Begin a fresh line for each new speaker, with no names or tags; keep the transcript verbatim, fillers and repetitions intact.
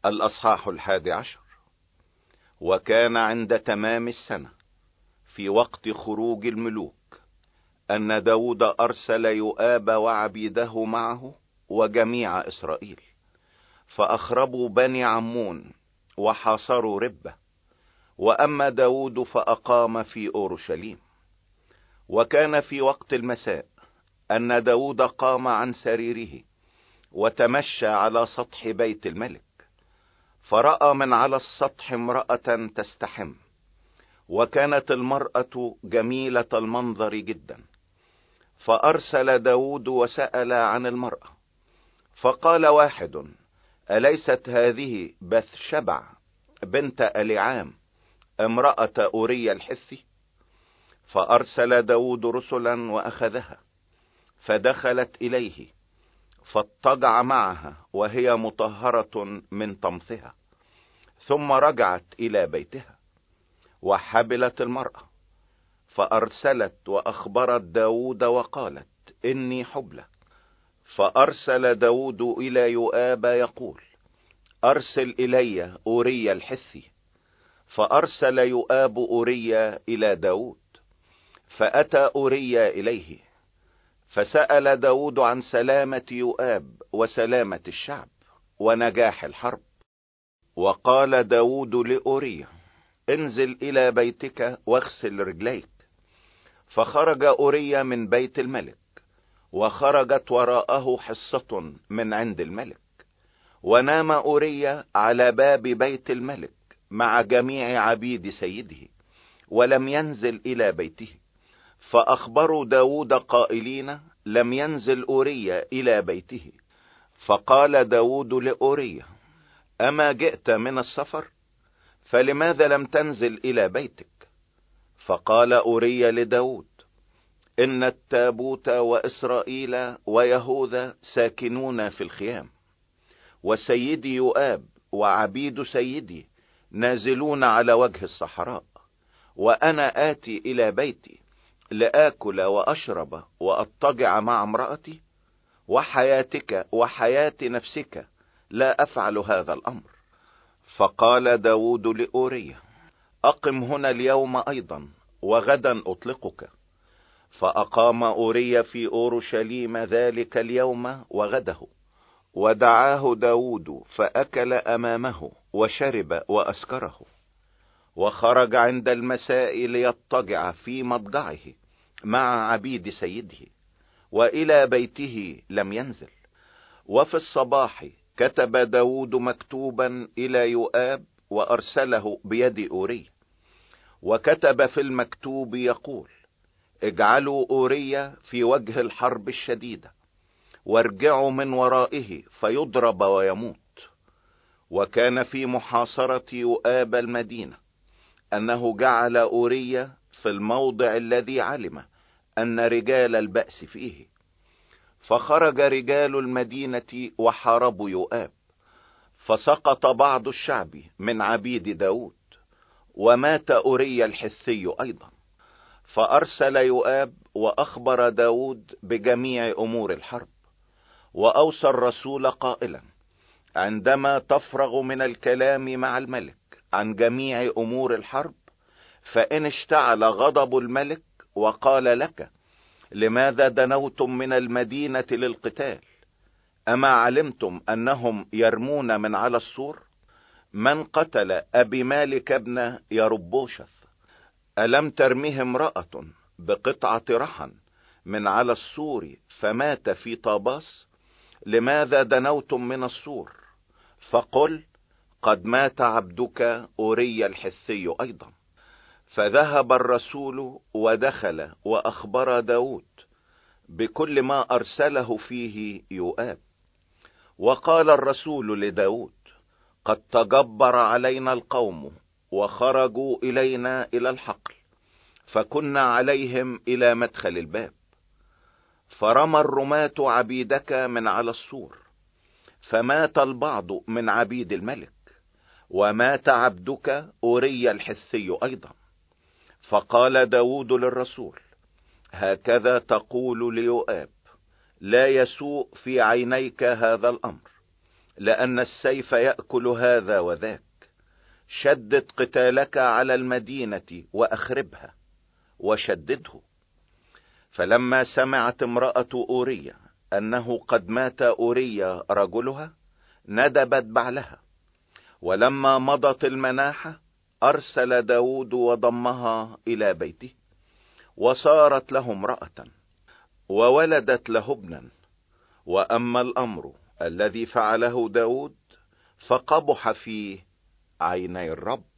الأصحاح الحادي عشر. وكان عند تمام السنة في وقت خروج الملوك أن داود أرسل يؤاب وعبيده معه وجميع إسرائيل، فأخربوا بني عمون وحاصروا ربة. وأما داود فأقام في أورشليم. وكان في وقت المساء أن داود قام عن سريره وتمشى على سطح بيت الملك، فرأى من على السطح امرأة تستحم، وكانت المرأة جميلة المنظر جدا. فأرسل داود وسأل عن المرأة، فقال واحد: أليست هذه بثشبع بنت أليعام امرأة أوريا الحثي؟ فأرسل داود رسلا وأخذها، فدخلت إليه فاضطجع معها وهي مطهرة من طمثها، ثم رجعت إلى بيتها. وحبلت المرأة، فأرسلت وأخبرت داود وقالت: إني حبلى. فأرسل داود إلى يؤاب يقول: أرسل إلي أوريا الحثي. فأرسل يؤاب أوريا إلى داود، فأتى أوريا إليه، فسأل داود عن سلامة يؤاب وسلامة الشعب ونجاح الحرب. وقال داود لأوريا: انزل إلى بيتك واغسل رجليك. فخرج أوريا من بيت الملك، وخرجت وراءه حصة من عند الملك، ونام أوريا على باب بيت الملك مع جميع عبيد سيده، ولم ينزل إلى بيته. فأخبروا داود قائلين: لم ينزل أوريا إلى بيته. فقال داود لأوريا: أما جئت من السفر؟ فلماذا لم تنزل إلى بيتك؟ فقال أوريا لداود: إن التابوت وإسرائيل ويهوذا ساكنون في الخيام، وسيدي يؤاب وعبيد سيدي نازلون على وجه الصحراء، وأنا آتي إلى بيتي لآكل وأشرب وأضطجع مع امرأتي، وحياتك وحياة نفسك لا أفعل هذا الأمر. فقال داود لأوريا: أقم هنا اليوم أيضا، وغدا أطلقك. فأقام أوريا في أورشليم ذلك اليوم وغده، ودعاه داود فأكل أمامه وشرب وأسكره. وخرج عند المساء ليضطجع في مضجعه مع عبيد سيده، وإلى بيته لم ينزل. وفي الصباح كتب داود مكتوبا إلى يؤاب وأرسله بيد أوريا، وكتب في المكتوب يقول: اجعلوا أوريا في وجه الحرب الشديدة، وارجعوا من ورائه فيضرب ويموت. وكان في محاصرة يؤاب المدينة أنه جعل أوريا في الموضع الذي علم أن رجال البأس فيه. فخرج رجال المدينة وحاربوا يؤاب، فسقط بعض الشعب من عبيد داود، ومات أوريا الحثي أيضا. فأرسل يؤاب وأخبر داود بجميع أمور الحرب، وأوصى الرسول قائلا: عندما تفرغ من الكلام مع الملك عن جميع أمور الحرب، فإن اشتعل غضب الملك وقال لك: لماذا دنوتم من المدينة للقتال؟ أما علمتم أنهم يرمون من على السور؟ من قتل أبي مالك ابن يربوشث؟ ألم ترميه امرأة بقطعة رحن من على السور فمات في طاباس؟ لماذا دنوتم من السور؟ فقل: قد مات عبدك أوريا الحثي أيضا. فذهب الرسول ودخل وأخبر داود بكل ما أرسله فيه يؤاب. وقال الرسول لداود: قد تجبر علينا القوم وخرجوا إلينا إلى الحقل، فكنا عليهم إلى مدخل الباب. فرمى الرماة عبيدك من على السور، فمات البعض من عبيد الملك، ومات عبدك أوريا الحثي أيضا. فقال داود للرسول: هكذا تقول ليؤاب: لا يسوء في عينيك هذا الأمر، لأن السيف يأكل هذا وذاك. شدد قتالك على المدينة وأخربها وشدده. فلما سمعت امرأة أوريا أنه قد مات أوريا رجلها ندبت بعلها، ولما مضت المناحة أرسل داود وضمها إلى بيته، وصارت له امرأة وولدت له ابنا. وأما الأمر الذي فعله داود فقبح في عيني الرب.